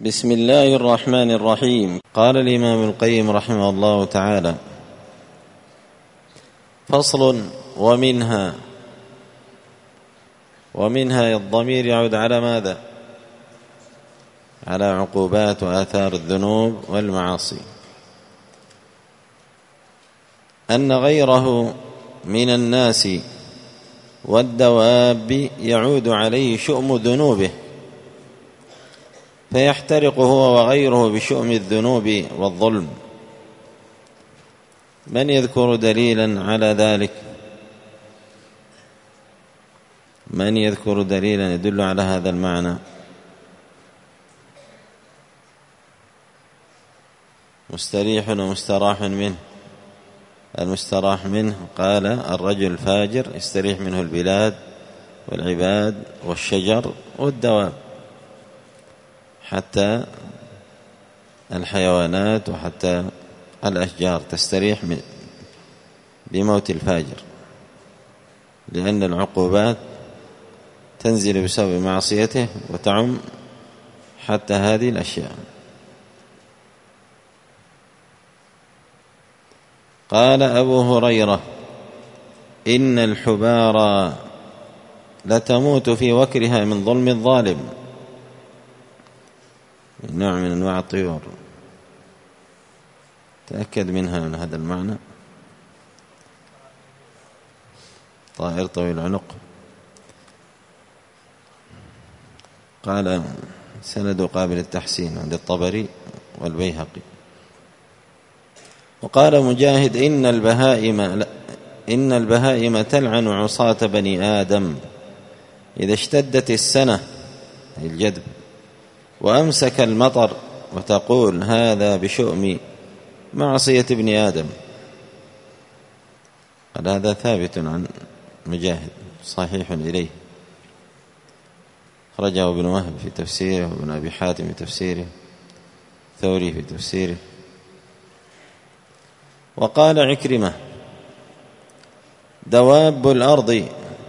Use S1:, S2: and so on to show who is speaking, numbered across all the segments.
S1: بسم الله الرحمن الرحيم. قال الإمام ابن القيم رحمه الله تعالى: فصل. ومنها الضمير يعود على ماذا؟ على عقوبات وآثار الذنوب والمعاصي، أن غيره من الناس والدواب يعود عليه شؤم ذنوبه فيحترق هو وغيره بشؤم الذنوب والظلم. من يذكر دليلا على ذلك؟ من يذكر دليلا يدل على هذا المعنى؟ مستريح ومستراح منه. المستراح منه قال: الرجل الفاجر يستريح منه البلاد والعباد والشجر والدواب، حتى الحيوانات وحتى الأشجار تستريح بموت الفاجر، لأن العقوبات تنزل بسبب معصيته وتعم حتى هذه الأشياء. قال أبو هريرة: إن الحبار لتموت في وكرها من ظلم الظالم. نوع من أنواع الطيور، تأكد منها من هذا المعنى. طائر طويل العنق. قال: سند قابل التحسين عند الطبري والبيهقي. وقال مجاهد: إن البهائم تلعن عصاة بني آدم إذا اشتدت السنة، أي الجدب، وأمسك المطر، وتقول: هذا بشؤم معصية ابن آدم. قال: هذا ثابت عن مجاهد صحيح إليه، خرجه ابن وهب في تفسيره، وابن أبي حاتم في تفسيره، ثوري في تفسيره. وقال عكرمة: دواب الأرض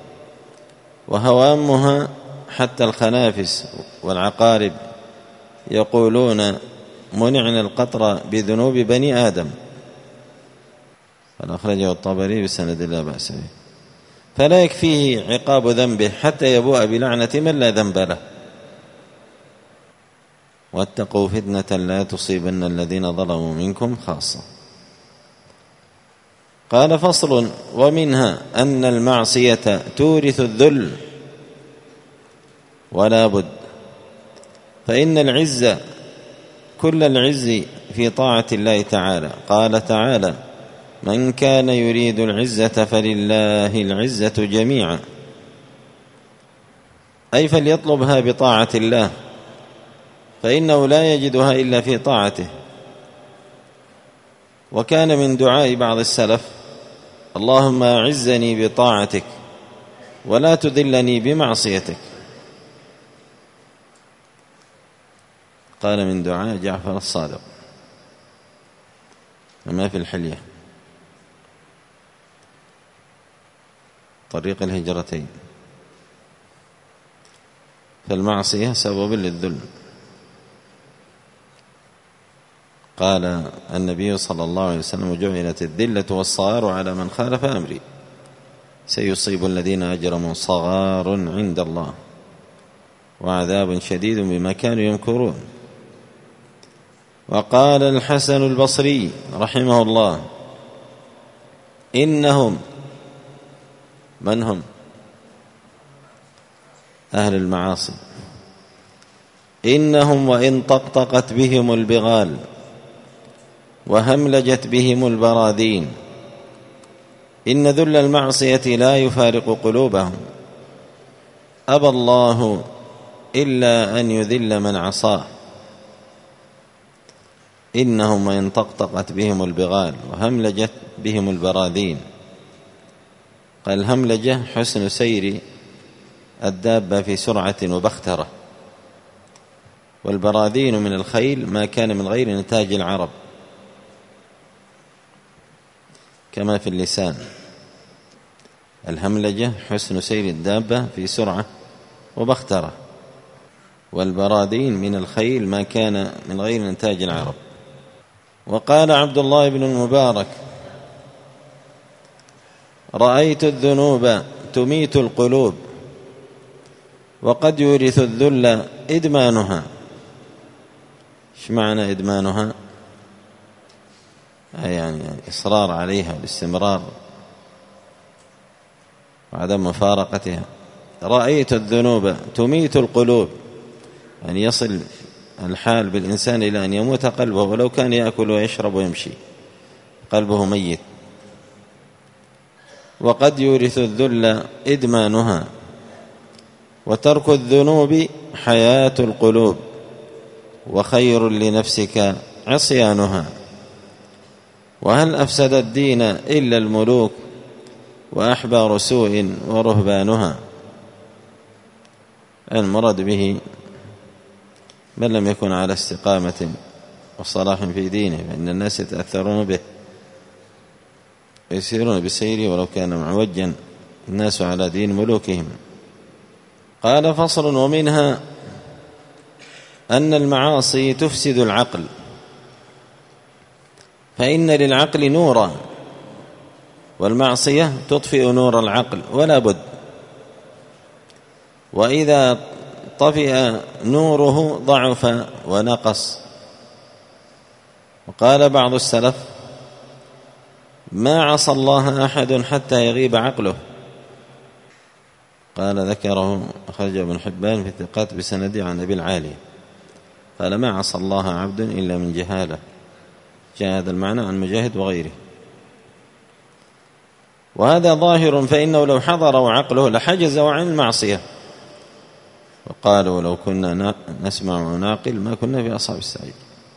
S1: وهوامها حتى الخنافس والعقارب يقولون: منعنا القطر بذنوب بني آدم. فأخرجه الطبري بسند لا بأس به. فلا يكفيه عقاب ذنبه حتى يبوء بلعنة من لا ذنب له. واتقوا فتنة لا تصيبن الذين ظلموا منكم خاصة. قال: فصل. ومنها أن المعصية تورث الذل ولا بد، فإن العز كل العز في طاعة الله تعالى. قال تعالى: من كان يريد العزة فلله العزة جميعا، أي فليطلبها بطاعة الله، فإنه لا يجدها إلا في طاعته. وكان من دعاء بعض السلف: اللهم أعزني بطاعتك ولا تذلني بمعصيتك. قال من دعاء جعفر الصادق كما في الحلية طريق الهجرتين. فالمعصية سبب للذل. قال النبي صلى الله عليه وسلم: جعلت الذلة والصغار على من خالف أمري، سيصيب الذين أجرموا صغار عند الله وعذاب شديد بما كانوا يمكرون. وقال الحسن البصري رحمه الله: إنهم، من هم؟ أهل المعاصي، إنهم وإن طقطقت بهم البغال وهملجت بهم البراذين، إن ذل المعصية لا يفارق قلوبهم، أبى الله إلا أن يذل من عصاه. إنهم وإن طقطقت بهم البغال وهملجت بهم البراذين. قال: الهملجة حسن سير الدابة في سرعة وبخترة، والبراذين من الخيل ما كان من غير نتاج العرب، كما في اللسان: الهملجة حسن سير الدابة في سرعة وبخترة، والبرادين من الخيل ما كان من غير إنتاج العرب. وقال عبد الله بن المبارك: رأيت الذنوب تميت القلوب وقد يورث الذل إدمانها. ايش معنى إدمانها؟ يعني إصرار عليها والاستمرار وعدم مفارقتها. رأيت الذنوب تميت القلوب، يعني يصل الحال بالإنسان إلى أن يموت قلبه، ولو كان يأكل ويشرب ويمشي قلبه ميت. وقد يورث الذل إدمانها، وترك الذنوب حياة القلوب، وخير لنفسك عصيانها. وهل أفسد الدين إلا الملوك وأحبار سوء ورهبانها؟ المراد به من لم يكن على استقامة وصلاح في دينه، فإن الناس يتأثرون به ويسيرون بسيره ولو كان معوجا الناس على دين ملوكهم. قال: فصل: ومنها أن المعاصي تفسد العقل، فإن للعقل نورا، والمعصية تطفئ نور العقل ولا بد. وإذا طفئ نوره ضعف ونقص. وقال بعض السلف: ما عصى الله أحد حتى يغيب عقله. قال ذكره أخرج ابن حبان في الثقات بسنده عن أبي العالية، قال: ما عصى الله عبد إلا من جهالة. جاء هذا المعنى عن مجاهد وغيره. وهذا ظاهر، فإنه لو حضر عقله لحجز عن المعصية. وقالوا: لو كنا نسمع ونعقل ما كنا في أصحاب السعير.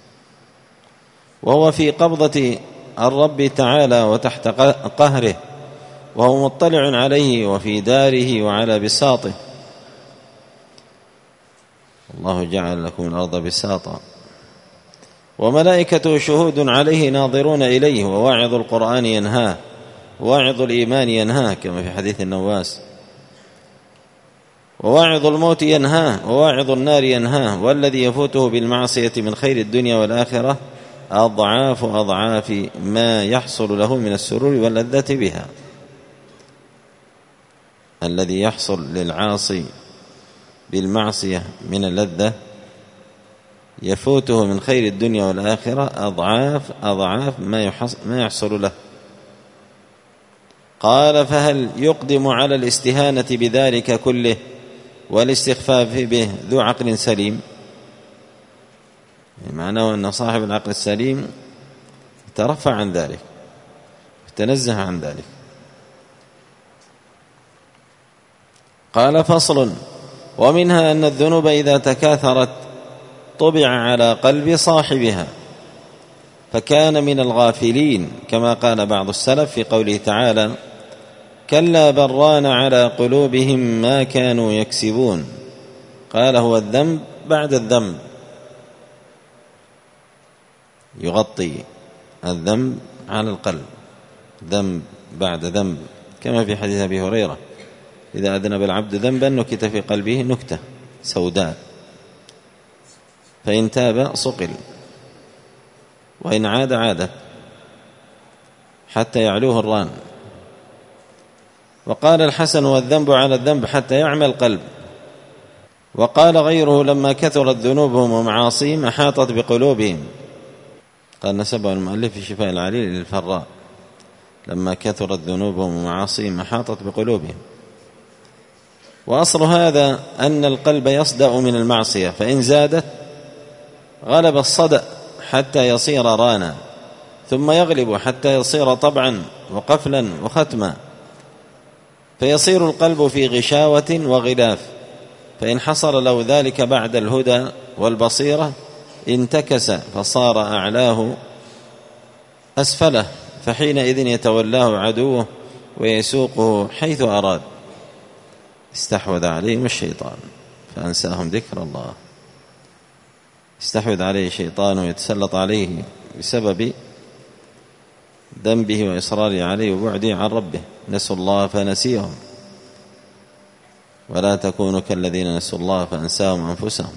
S1: وهو في قبضة الرب تعالى وتحت قهره، وهو مطلع عليه وفي داره وعلى بساطه. الله جعل لكم الأرض بساطا، وملائكته شهود عليه ناظرون إليه، وواعظ القرآن ينهاه، وواعظ الإيمان ينهاه كما في حديث النواس، وواعظ الموت ينهاه، وواعظ النار ينهاه. والذي يفوته بالمعصية من خير الدنيا والآخرة أضعاف أضعاف ما يحصل له من السرور واللذة بها. الذي يحصل للعاصي بالمعصية من اللذة يفوته من خير الدنيا والآخرة أضعاف أضعاف ما يحصل له. قال: فهل يقدم على الاستهانة بذلك كله والاستخفاف به ذو عقل سليم؟ معناه أن صاحب العقل السليم ترفع عن ذلك، تنزه عن ذلك. قال: فصل: ومنها أن الذنوب إذا تكاثرت طبع على قلب صاحبها فكان من الغافلين، كما قال بعض السلف في قوله تعالى: كلا بران على قلوبهم ما كانوا يكسبون. قال: هو الذنب بعد الذنب، يغطي الذنب على القلب، ذنب بعد ذنب، كما في حديث أبي هريرة: إذا أذنب العبد ذنبا نكت في قلبه نكتة سوداء، فإن تاب صقل، وإن عاد عاد، حتى يعلوه الران. وقال الحسن: والذنب على الذنب حتى يعمى القلب. وقال غيره: لما كثرت ذنوبهم ومعاصيهم أحاطت بقلوبهم. قال نسبه المؤلف في شفاء العليل للفراء: لما كثرت ذنوبهم ومعاصيهم أحاطت بقلوبهم. وأصل هذا أن القلب يصدأ من المعصية، فإن زادت غلب الصدأ حتى يصير رانا، ثم يغلب حتى يصير طبعا وقفلا وختما، فيصير القلب في غشاوة وغلاف. فإن حصل له ذلك بعد الهدى والبصيرة انتكس فصار أعلاه أسفله، فحينئذ يتولاه عدوه ويسوقه حيث أراد. استحوذ عليهم الشيطان فأنساهم ذكر الله. استحوذ عليه الشيطان ويتسلط عليه بسبب ذنبه وإصراره عليه وبعده عن ربه، نسوا الله فنسيهم. ولا تكونوا كالذين نسوا الله فأنساهم أنفسهم.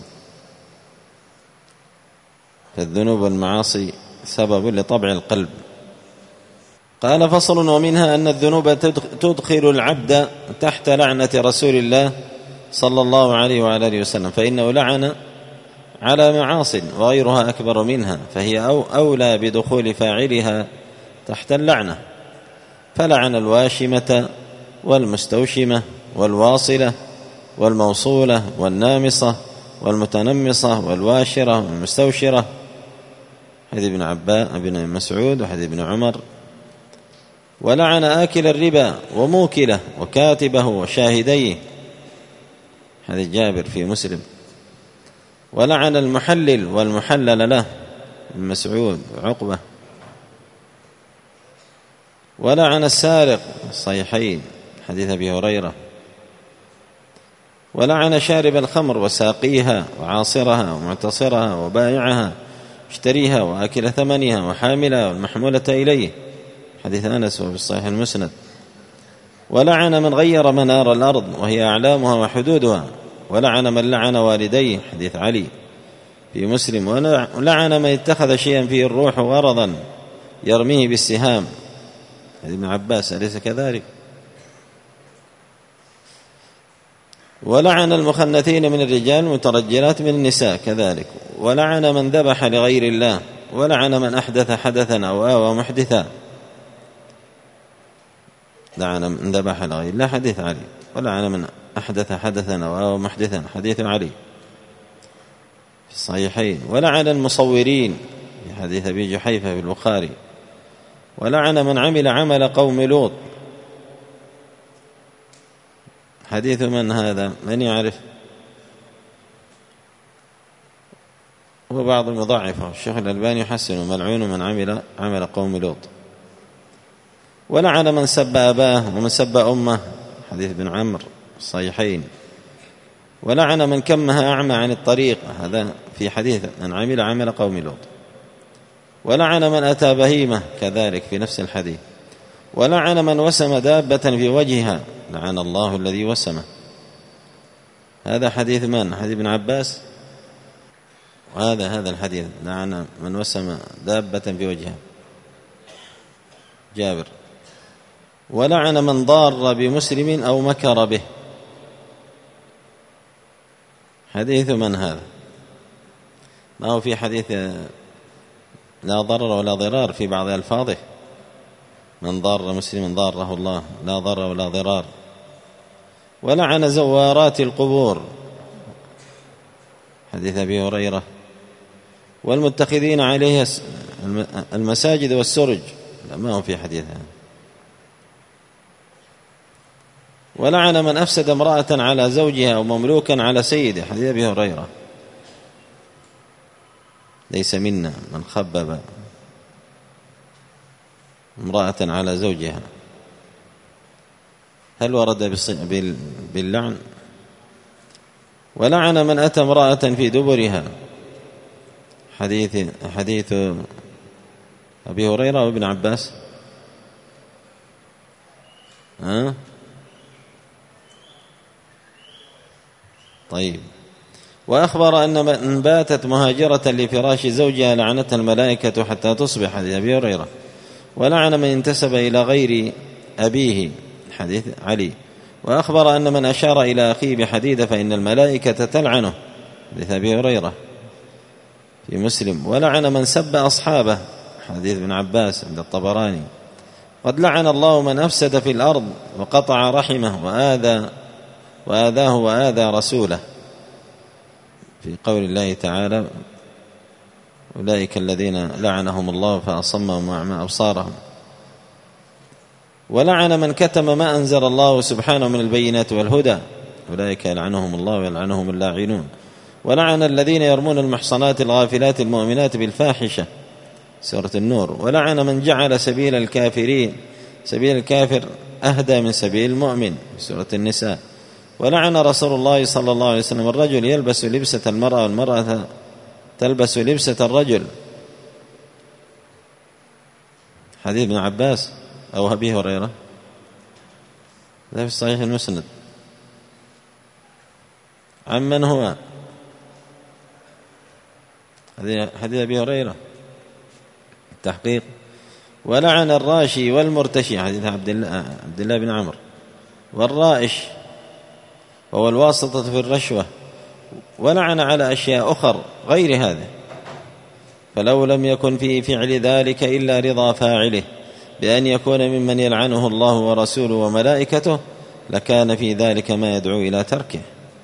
S1: فالذنوب والمعاصي سبب لطبع القلب. قال فصل: ومنها أن الذنوب تدخل العبد تحت لعنة رسول الله صلى الله عليه وعلى آله وسلم، فإنه لعن على معاصٍ وغيرها أكبر منها، فهي أولى بدخول فاعلها تحت اللعنة. فلعن الواشمة والمستوشمة والواصلة والموصولة والنامصة والمتنمصة والواشرة والمستوشرة، حديث ابن مسعود وحديث ابن عمر. ولعن آكل الربا وموكله وكاتبه وشاهديه، حديث جابر في مسلم. ولعن المحلل والمحلل له، ابن مسعود وعقبة. ولعن السارق، الصحيحين، حديث أبي هريرة. ولعن شارب الخمر وساقيها وعاصرها ومعتصرها وبائعها اشتريها وآكل ثمنها وحاملها والمحمولة إليه، حديث أنس وفي الصحيح المسند. ولعن من غير منار الأرض وهي أعلامها وحدودها. ولعن من لعن والديه، حديث علي في مسلم. ولعن من اتخذ شيئا فيه الروح غرضا يرميه بالسهام، حديث ابن عباس، أليس كذلك؟ ولعن المخنثين من الرجال المترجلات من النساء كذلك. ولعن من ذبح لغير الله. ولعن من أحدث حدثا أو آوى محدثا. لعن من ذبح لغير الله، حديث علي. ولعن من أحدث حدثا أو آوى محدثا، حديث علي في الصحيحين. ولعن المصورين، في حديث أبي جحيفة في البخاري. ولعن من عمل عمل قوم لوط، حديث من هذا؟ من يعرف؟ وبعض المضاعفة، الشيخ الألباني يحسن: ملعون من عمل عمل قوم لوط. ولعن من سب أباه ومن سب أمه، حديث ابن عمرو الصحيحين. ولعن من كمها أعمى عن الطريق، هذا في حديث من عمل عمل قوم لوط. ولعن من أتى بهيمة، كذلك في نفس الحديث. ولعن من وسم دابة في وجهها، لعن الله الذي وسمه، هذا حديث من؟ حديث ابن عباس. وهذا الحديث لعن من وسم دابة في وجهها، جابر. ولعن من ضار بمسلم أو مكر به، حديث من هذا؟ ما هو في حديث لا ضرر ولا ضرار في بعض ألفاظه: من ضار مسلم ضاره الله، لا ضرر ولا ضرار. ولعن زوارات القبور، حديث أبي هريرة. والمتخذين عليها المساجد والسرج، ما هو في حديثها. ولعن من أفسد امرأة على زوجها أو مملوكا على سيده، حديث أبي هريرة. ليس منا من خبب امرأة على زوجها. هل ورد باللعن؟ ولعن من أتى امرأة في دبرها، حديث أبي هريرة وابن عباس. طيب. وأخبر أن من باتت مهاجرة لفراش زوجها لعنتها الملائكة حتى تصبح، حديث أبي هريرة. ولعن من انتسب إلى غير أبيه، حديث علي. وأخبر أن من أشار إلى أخيه بحديدة فإن الملائكة تلعنه، حديث أبي هريرة في مسلم. ولعن من سب أصحابه، حديث ابن عباس عند الطبراني. قد لعن الله من أفسد في الأرض وقطع رحمه وآذاه وآذى رسوله، في قول الله تعالى: أولئك الذين لعنهم الله فأصمهم وأعمى أبصارهم. ولعن من كتم ما أنزل الله سبحانه من البينات والهدى، أولئك يلعنهم الله ويلعنهم اللاعنون. ولعن الذين يرمون المحصنات الغافلات المؤمنات بالفاحشة، سورة النور. ولعن من جعل سبيل الكافر أهدى من سبيل المؤمن، سورة النساء. ولعن رسول الله صلى الله عليه وسلم الرجل يلبس لبسة المرأة والمرأة تلبس لبسة الرجل، حديث ابن أو أبي هريرة، هذا في الصحيح المسند. عمن هو حديث أبي هريرة التحقيق. ولعن الراشي والمرتشي حديث عبد الله بن عمرو. والرائش وهو الواسطة في الرشوة. ولعن على أشياء أخر غير هذا، فلو لم يكن في فعل ذلك إلا رضا فاعله بأن يكون ممن يلعنه الله ورسوله وملائكته لكان في ذلك ما يدعو إلى تركه.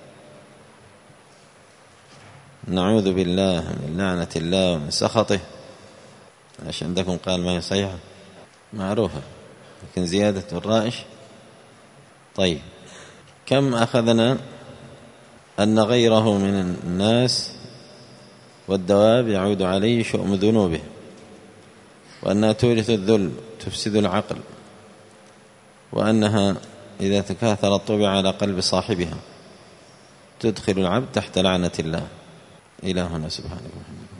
S1: نعوذ بالله من لعنة الله ومن سخطه. ايش عندكم؟ قال ما هي صحيحة معروفة لكن زيادة الرائش. طيب، كم أخذنا أن غيره من الناس والدواب يعود عليه شؤم ذنوبه، وأنها تورث الذل تفسد العقل، وأنها إذا تكاثرت طبع على قلب صاحبها تدخل العبد تحت لعنة الله. إلى هنا سبحانه وتعالى.